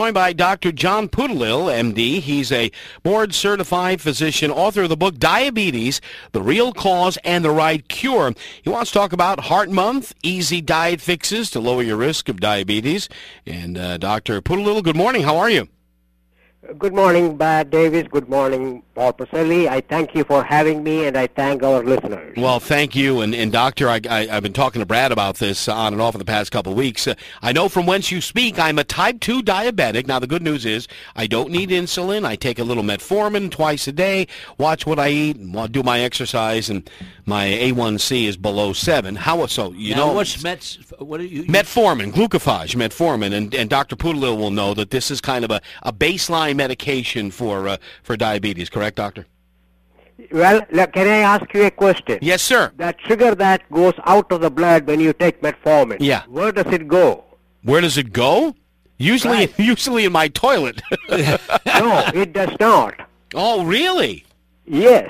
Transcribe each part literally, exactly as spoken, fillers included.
joined by Doctor John Putilil, M D. He's a board-certified physician, author of the book Diabetes, The Real Cause and the Right Cure. He wants to talk about Heart Month, easy diet fixes to lower your risk of diabetes. And uh, Doctor Putilil, good morning. How are you? Good morning, Brad Davis. Good morning, Paul Pacelli. I thank you for having me, and I thank our listeners. Well, thank you. And, and Doctor, I, I, I've been talking to Brad about this on and off in the past couple of weeks. Uh, I know from whence you speak, I'm a type two diabetic. Now, the good news is I don't need insulin. I take a little metformin twice a day, watch what I eat, and do my exercise, and my A one C is below seven. How so? You now, know, what's Mets? What are you, you? Metformin, glucophage, metformin, and, and Doctor Putilil will know that this is kind of a, a baseline medication for uh, for diabetes, correct, Doctor? Well, look, can I ask you a question? Yes, sir. That sugar that goes out of the blood when you take metformin, yeah. where does it go? Where does it go? Usually, right. usually in my toilet. No, it does not. Oh, really? Yes.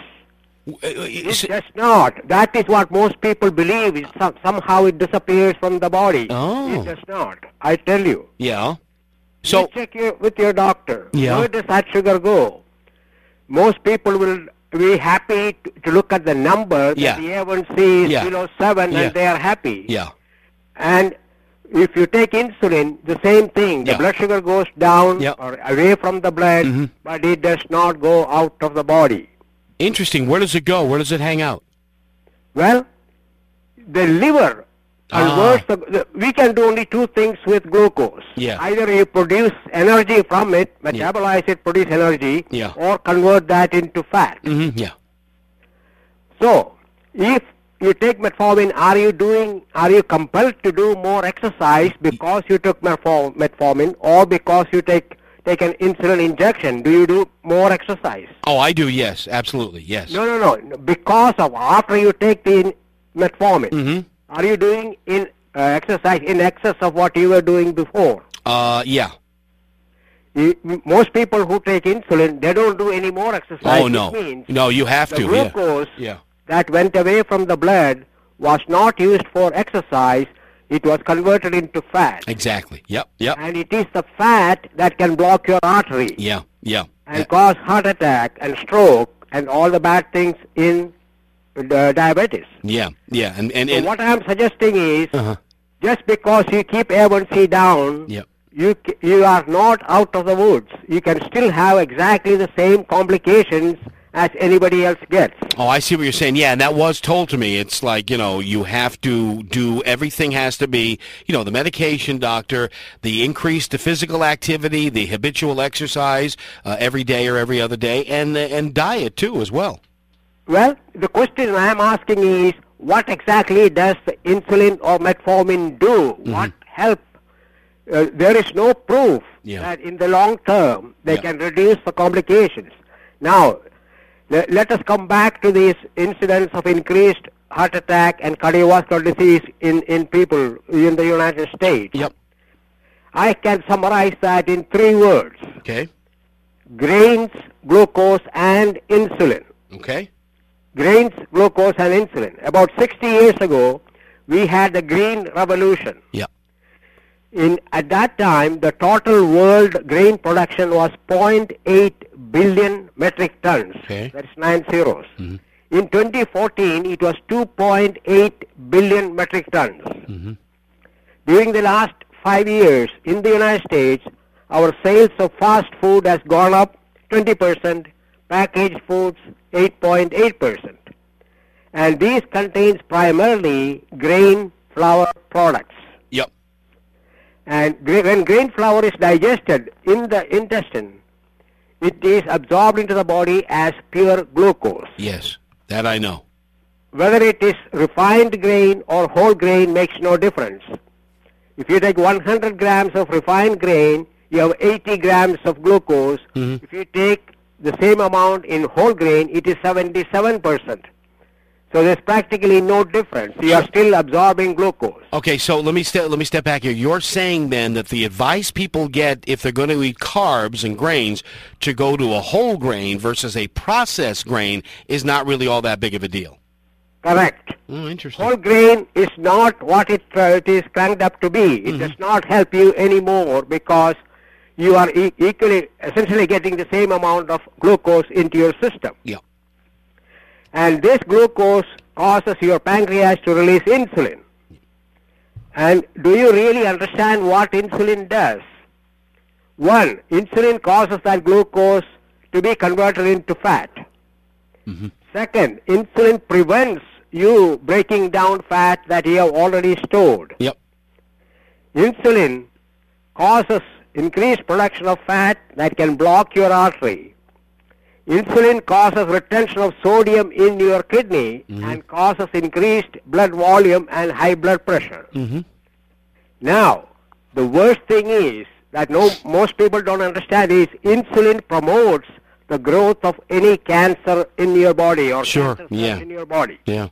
It does not. That is what most people believe. Is some, somehow it disappears from the body. Oh. It does not. I tell you. Yeah. So you check your, with your doctor. Yeah. Where does that sugar go? Most people will be happy to, to look at the number. Yeah. That the A one C is Yeah. below seven, Yeah. and they are happy. Yeah. And if you take insulin, the same thing. The Yeah. blood sugar goes down Yeah. or away from the blood, Mm-hmm. but it does not go out of the body. Interesting. Where does it go? Where does it hang out? Well, the liver converts Ah. the, the, we can do only two things with glucose. Yeah. Either you produce energy from it, metabolize it, produce energy, Yeah. or convert that into fat. Mm-hmm. Yeah. So, if you take metformin, are you doing, are you compelled to do more exercise because you took metform, metformin, or because you take take an insulin injection? Do you do more exercise? Oh, I do. Yes, absolutely. Yes. No, no, no. Because of after you take the in, metformin, Mm-hmm. are you doing in uh, exercise in excess of what you were doing before? Uh, yeah. You, most people who take insulin, they don't do any more exercise. Oh no. It means No, you have the to. Yeah. glucose Yeah. that went away from the blood was not used for exercise. It was converted into fat. Exactly. Yep. Yep. And it is the fat that can block your artery Yeah. Yeah. and Yeah. cause heart attack and stroke and all the bad things in uh, diabetes. Yeah. Yeah. And and, So and what I am suggesting is, uh-huh. just because you keep A one C down, Yep. you c- you are not out of the woods. You can still have exactly the same complications as anybody else gets. Oh, I see what you're saying. Yeah, and that was told to me. It's like, you know, you have to do, everything has to be, you know, the medication, doctor, the increase to physical activity, the habitual exercise uh, every day or every other day, and and diet, too, as well. Well, the question I am asking is, what exactly does the insulin or metformin do? Mm-hmm. What help? Uh, there is no proof Yeah. that in the long term they Yeah. can reduce the complications. Now, le- let us come back to these incidents of increased heart attack and cardiovascular disease in, in people in the United States. Yep. I can summarize that in three words: Okay. grains, glucose, and insulin. Okay. Grains, glucose, and insulin. About sixty years ago, we had the green revolution. Yep. In at that time, the total world grain production was zero point eight billion metric tons. Okay. That's nine zeros. Mhm. In twenty fourteen, it was two point eight billion metric tons. Mhm. During the last five years in the United States, our sales of fast food has gone up twenty percent, packaged foods eight point eight percent. And these contains primarily grain flour products. Yep. And gra- when grain flour is digested in the intestine, it is absorbed into the body as pure glucose. Yes. That I know. Whether it is refined grain or whole grain makes no difference. If you take one hundred grams of refined grain, you have eighty grams of glucose. Mhm. If you take the same amount in whole grain, it is seventy-seven percent. So there's practically no difference. You are still absorbing glucose. Okay, so let me ste- let me step back here. You're saying then that the advice people get if they're going to eat carbs and grains to go to a whole grain versus a processed grain is not really all that big of a deal. Correct. Oh, interesting. Whole grain is not what it, uh, it is cranked up to be. It Mhm. does not help you anymore because you are e- equally, essentially getting the same amount of glucose into your system. Yeah. And this glucose causes your pancreas to release insulin. And do you really understand what insulin does? One, insulin causes that glucose to be converted into fat. Mm-hmm. Second, insulin prevents you breaking down fat that you have already stored. Yep. Insulin causes increased production of fat that can block your artery. Insulin causes retention of sodium in your kidney mm-hmm. and causes increased blood volume and high blood pressure. Mm-hmm. Now, the worst thing is that no, most people don't understand is insulin promotes the growth of any cancer in your body or sure. cancer yeah. in your body. Yeah.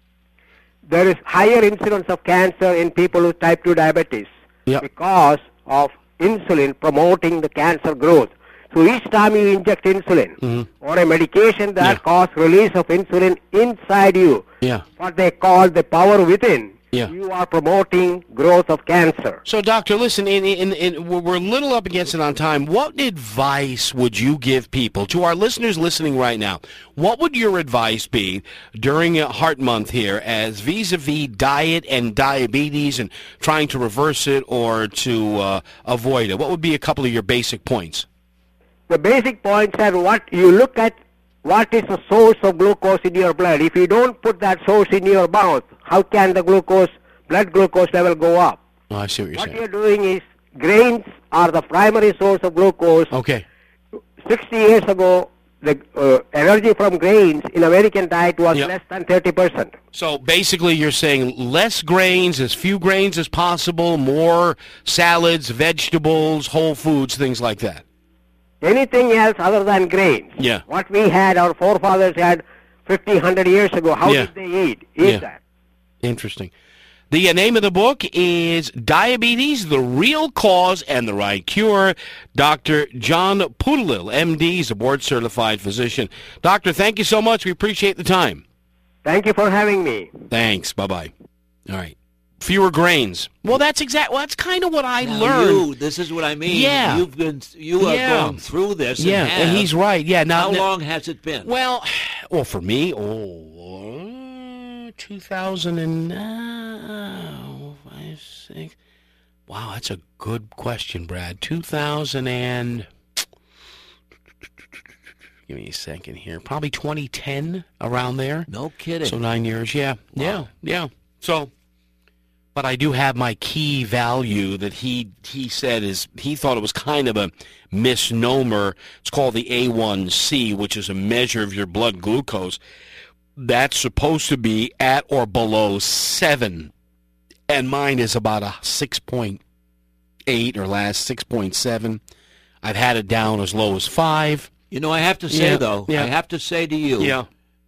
There is higher incidence of cancer in people with type two diabetes yep. because of insulin promoting the cancer growth. So each time you inject insulin mm-hmm. or a medication that yeah. causes release of insulin inside you, yeah. what they call the power within, yeah. you are promoting growth of cancer. So, doctor, listen, in, in, in, we're a little up against it on time. What advice would you give people, to our listeners listening right now, what would your advice be during Heart Month here as vis-a-vis diet and diabetes and trying to reverse it or to uh, avoid it? What would be a couple of your basic points? The basic points are what you look at, what is the source of glucose in your blood. If you don't put that source in your mouth, how can the glucose, blood glucose level go up? Oh, I see what you're what saying. What you're doing is grains are the primary source of glucose. Okay. sixty years ago, the uh, energy from grains in American diet was yep. less than thirty percent. So basically you're saying less grains, as few grains as possible, more salads, vegetables, whole foods, things like that. Anything else other than grains. Yeah. What we had, our forefathers had fifty, one hundred years ago, how yeah. did they eat? Eat yeah. that. Interesting. The uh, name of the book is Diabetes, the Real Cause and the Right Cure. Doctor John Poodlil, M D, is a board-certified physician. Doctor, thank you so much. We appreciate the time. Thank you for having me. Thanks. Bye-bye. All right. Fewer grains. Well, that's exact. Well, that's kind of what I now learned. You, this is what I mean. Yeah. You've been, you have yeah. gone through this. Yeah, and, have. and he's right. Yeah. Now, how now, long has it been? Well, well, for me, oh, two thousand and uh, five, six. Wow, that's a good question, Brad. Two thousand and. Give me a second here. Probably twenty ten, around there. No kidding. So nine years. Yeah. Wow. Yeah. Yeah. So. But I do have my key value that he he said is, he thought it was kind of a misnomer. It's called the A one C, which is a measure of your blood glucose. That's supposed to be at or below seven. And mine is about a six point eight or last six point seven. I've had it down as low as five. You know, I have to say, yeah, though, yeah. I have to say to you yeah.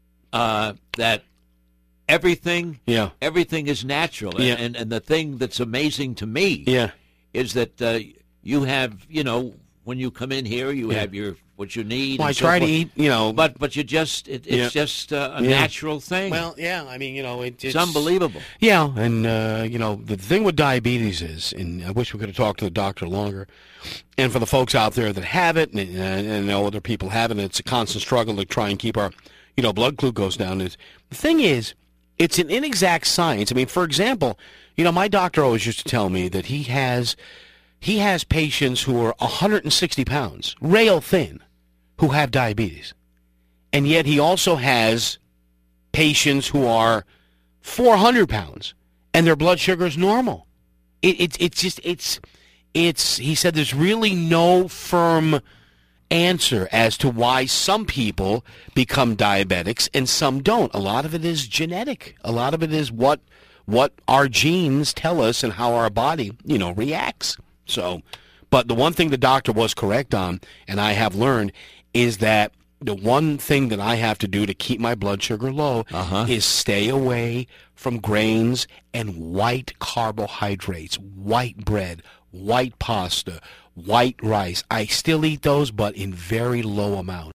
uh, that everything yeah. everything is natural. Yeah. And, and the thing that's amazing to me yeah. is that uh, you have, you know, when you come in here, you yeah. have your what you need. Well, and I so try to forth. eat, you know. But but you just, it, it's Yeah. just uh, a Yeah. natural thing. Well, yeah, I mean, you know, it, it's, it's unbelievable. Yeah, and, uh, you know, the thing with diabetes is, and I wish we could have talked to the doctor longer, and for the folks out there that have it, and, and, and know other people have it, it's a constant struggle to try and keep our, you know, blood glucose down. Is the thing is, it's an inexact science. I mean, for example, you know, my doctor always used to tell me that he has, he has patients who are one hundred sixty pounds, rail thin, who have diabetes. And yet he also has patients who are four hundred pounds and their blood sugar is normal. It, it, it's just, it's, it's, he said there's really no firm answer as to why some people become diabetics and some don't. A lot of it is genetic. A lot of it is what, what our genes tell us and how our body, you know, reacts. So, but the one thing the doctor was correct on, and I have learned, is that the one thing that I have to do to keep my blood sugar low Uh-huh. is stay away from grains and white carbohydrates, white bread, white pasta, white rice. I still eat those, but in very low amounts.